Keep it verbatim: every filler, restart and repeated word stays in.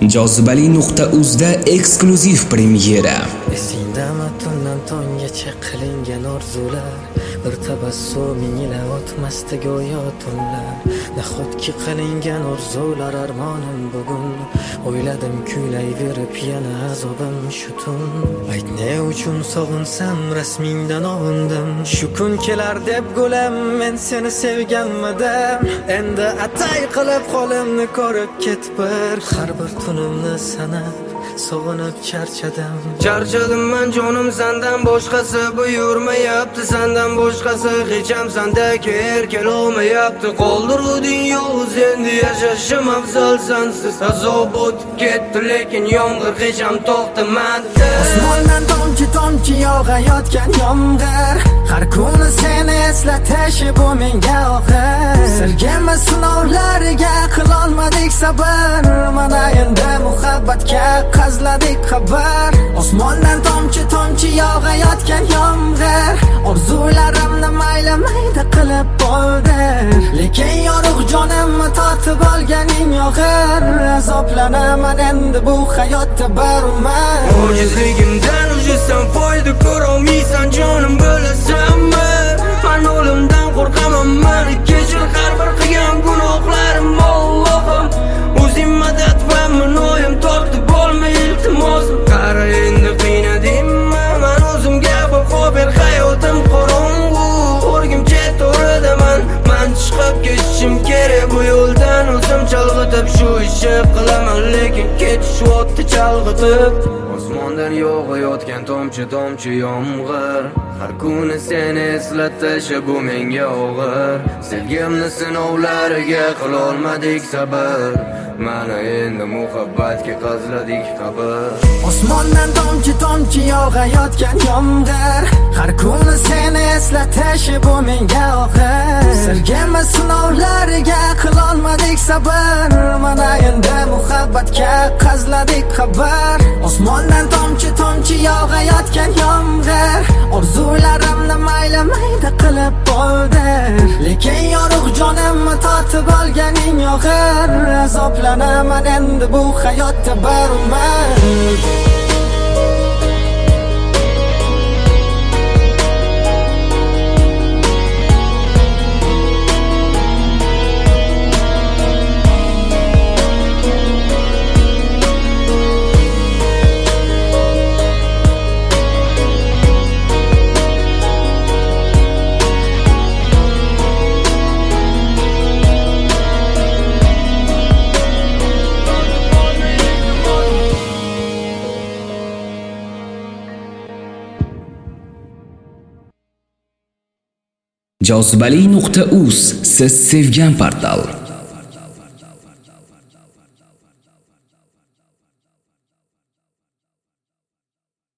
Jozibali nuqta uzda eksklyuziv premyera. Esingdami tundan tonggacha qilingan orzular, bir tabassuming ila o'tmasdi go'yo tunlar. Nahotki qilingan orzular armonim bugun, o'yladim kuylayverib yana azobim shu tun. Ayt ne uchun sog'insam rasmingdan ovundim, shu kun kelar deb gulam men seni sevganmidim. Endi atay qilib qo'limni ko'rib ket bir, har bir tunimni sanab sog'inib charchadim. Charchadim men jonim sendan boshqasi buyurmayapti, sendan boshqasi hech ham sendagi erkel olmayapti. Qoldiruvding yolg'iz endi yashashim afzal sensiz. Azob o'tib ketdi lekin yomg'ir hech ham to'xtamadi. Osmondan tomchi tomchi yog'ayotgan yomg'ir, har kuni seni eslatishi bu menga og'ir. Sirgama sinovlariga qilolmadik sabr, mana endi muhabbatga qazladik xabar. Osmondan tomchi tomchi yog'ayotgan yomg'ir, orzularimni mayli mayda qilib bo'ldi, lekin yorug' jonimni tortib olganing yog'ir. Azoblanaman endi bu hayotda barumar. Ojizligimdan ujisan foyda ko'rolmaysan jonim bilasanmi? Men o'limdan qo'rqaman, meni kechir har bir qilgan gunohlarim Allohim. O'zing madad va minoyim tortib olma iltimosim. Qara endi qiynadimmi men o'zimga baho ber, hayotim qorong'u o'rgimcha to'ridaman. Men chiqib ketishim kerak bu yo'ldan, o'zim chalg'itib shu ishni qilaman, lekin ketish o'tdi chalg'itib. Osmondan yog'ayotgan tomchi tomchi yomg'ir, har kuni seni eslatishi bu menga og'ir. Sevgimni sinovlariga qilolmadik sabr, mana endi muhabbatga qazladik qabr. Osmondan tomchi tomchi yog'ayotgan yomg'ir, har kuni seni eslatishi bu menga og'ir. Sirgama sinovlariga qilolmadik sabr, mana endi muhabbatga qazladik xabar. Osmondan tomchi tomchi yog'ayotgan yomg'ir, orzularimni mayli mayda qilib bo'ldi, lekin yorug' jonimni tortib olganing yog'ir. Azoblanaman endi bu hayotda barumar. Jozibali nuqta uz siz sevgan portal.